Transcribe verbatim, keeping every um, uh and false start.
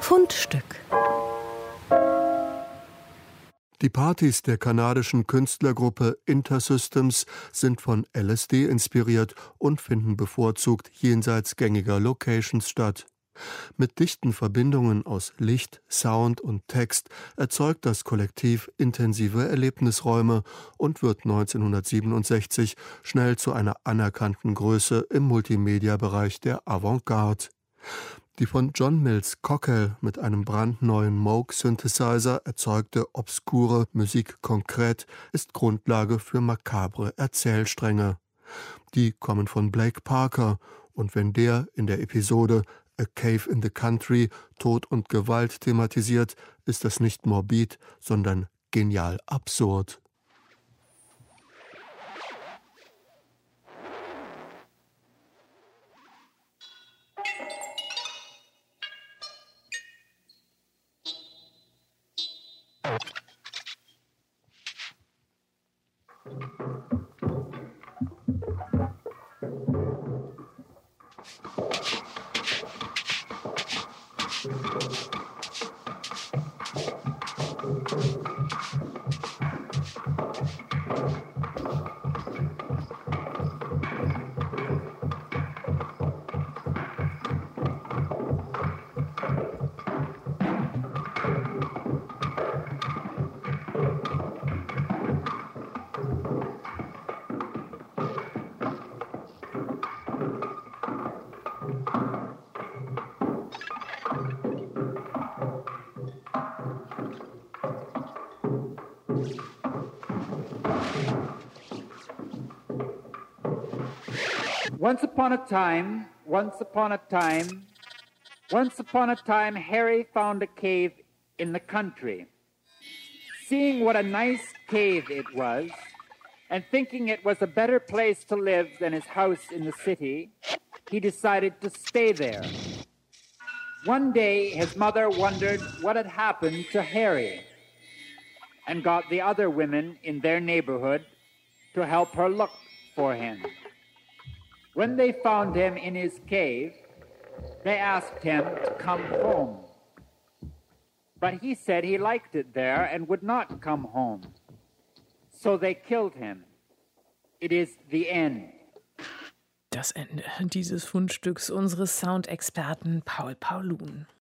Fundstück. Die Partys der kanadischen Künstlergruppe Intersystems sind von L S D inspiriert und finden bevorzugt jenseits gängiger Locations statt. Mit dichten Verbindungen aus Licht, Sound und Text erzeugt das Kollektiv intensive Erlebnisräume und wird neunzehnhundertsiebenundsechzig schnell zu einer anerkannten Größe im Multimedia-Bereich der Avantgarde. Die von John Mills Cockell mit einem brandneuen Moog-Synthesizer erzeugte obskure Musik concrète ist Grundlage für makabre Erzählstränge. Die kommen von Blake Parker, und wenn der in der Episode A Cave in the Country Tod und Gewalt thematisiert, ist das nicht morbid, sondern genial absurd. Once upon a time, once upon a time, once upon a time, Harry found a cave in the country. Seeing what a nice cave it was, and thinking it was a better place to live than his house in the city, he decided to stay there. One day, his mother wondered what had happened to Harry, and got the other women in their neighborhood to help her look for him. When they found him in his cave, they asked him to come home. But he said he liked it there and would not come home. So they killed him. It is the end. Das Ende dieses Fundstücks unseres Soundexperten Paul Paulun.